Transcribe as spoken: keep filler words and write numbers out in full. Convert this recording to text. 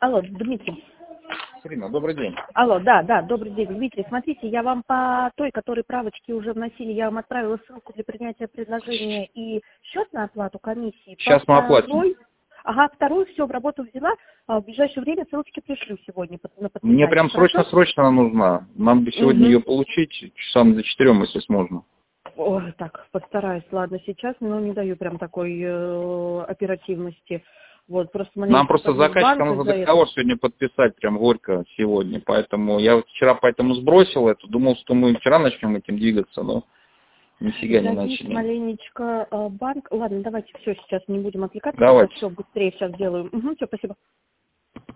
Алло, Дмитрий. Ирина, добрый день. Алло, да, да, добрый день, Дмитрий. Смотрите, я вам по той, которой правочки уже вносили, я вам отправила ссылку для принятия предложения и счет на оплату комиссии. Сейчас по мы оплатим. Второй... Ага, вторую все в работу взяла. А в ближайшее время ссылочки пришлю сегодня на подписание. Мне прям срочно-срочно она нужна. Нам бы сегодня угу. ее получить часам за четырем, если сможем. О, так, постараюсь, ладно, сейчас, но не даю прям такой э, оперативности. Вот, просто Нам просто заказчикам нужно договор этого. сегодня подписать, прям горько сегодня. Поэтому я вот вчера поэтому сбросил это, думал, что мы вчера начнем этим двигаться, но нифига не начали. Маленечко банк. Ладно, давайте все, сейчас не будем отвлекаться. Давайте. Все, быстрее сейчас сделаю. Угу, все, спасибо.